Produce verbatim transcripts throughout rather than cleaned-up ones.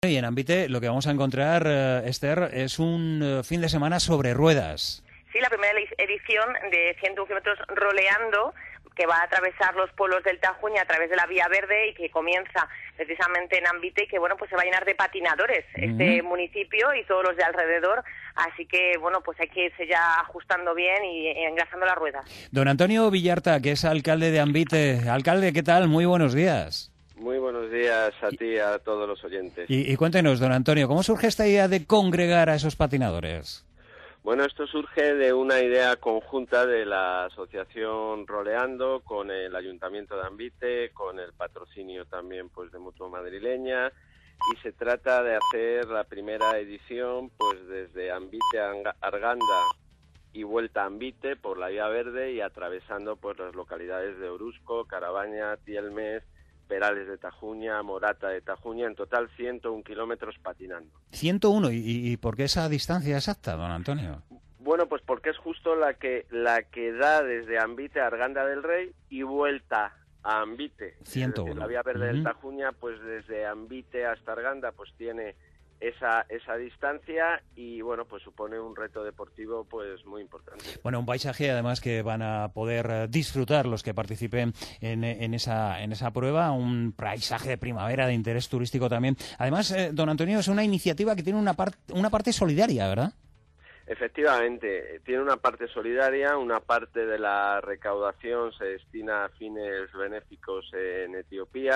Y en Ambite lo que vamos a encontrar, eh, Esther, es un eh, fin de semana sobre ruedas. Sí, la primera edición de ciento un kilómetros roleando, que va a atravesar los pueblos del Tajuña a través de la Vía Verde y que comienza precisamente en Ambite y que, bueno, pues se va a llenar de patinadores uh-huh. este municipio y todos los de alrededor. Así que, bueno, pues hay que irse ya ajustando bien y engrasando las ruedas. Don Antonio Villarta, que es alcalde de Ambite. Alcalde, ¿qué tal? Muy buenos días. Muy buenos días a ti y a todos los oyentes. Y, y cuéntenos, don Antonio, ¿cómo surge esta idea de congregar a esos patinadores? Bueno, esto surge de una idea conjunta de la asociación Roleando con el Ayuntamiento de Ambite, con el patrocinio también pues de Mutua Madrileña, y se trata de hacer la primera edición pues desde Ambite a Arganda y vuelta a Ambite por la Vía Verde y atravesando pues las localidades de Orusco, Carabaña, Tielmes, Perales de Tajuña, Morata de Tajuña, en total ciento un kilómetros patinando. ciento uno, ¿y, y por qué esa distancia exacta, don Antonio? Bueno, pues porque es justo la que la que da desde Ambite a Arganda del Rey y vuelta a Ambite. ciento uno. La Vía Verde uh-huh. del Tajuña, pues desde Ambite hasta Arganda, pues tiene esa esa distancia y, bueno, pues supone un reto deportivo pues muy importante. Bueno, un paisaje además que van a poder disfrutar los que participen en, en esa en esa prueba, un paisaje de primavera de interés turístico también. Además, eh, don Antonio, es una iniciativa que tiene una parte una parte solidaria, ¿verdad? Efectivamente, tiene una parte solidaria, una parte de la recaudación se destina a fines benéficos en Etiopía.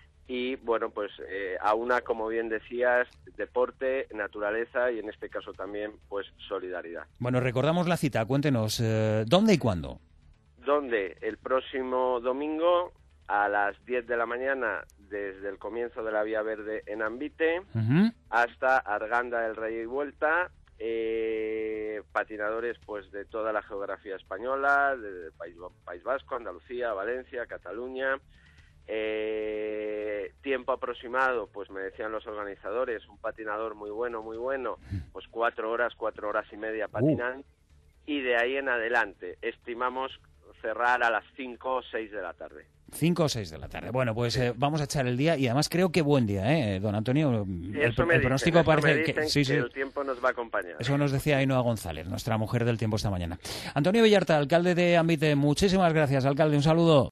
Y, bueno, pues eh, aúna, como bien decías, deporte, naturaleza y, en este caso también, pues solidaridad. Bueno, recordamos la cita. Cuéntenos, eh, ¿dónde y cuándo? ¿Dónde? El próximo domingo a las diez de la mañana, desde el comienzo de la Vía Verde en Ambite, uh-huh. hasta Arganda del Rey y vuelta. Eh, patinadores pues de toda la geografía española, de País, País Vasco, Andalucía, Valencia, Cataluña. Eh, tiempo aproximado, pues me decían los organizadores, un patinador muy bueno, muy bueno, pues cuatro horas, cuatro horas y media patinando, uh. y de ahí en adelante estimamos cerrar a las cinco o seis de la tarde. Cinco o seis de la tarde. Bueno, pues sí. eh, vamos a echar el día y además creo que buen día, ¿eh, don Antonio? Sí, el, eso me el dicen, pronóstico eso parece me dicen que, sí, que sí. el tiempo nos va a acompañar. Eso nos decía Ainhoa González, nuestra mujer del tiempo esta mañana. Antonio Villarta, alcalde de Ambite, muchísimas gracias, alcalde, un saludo.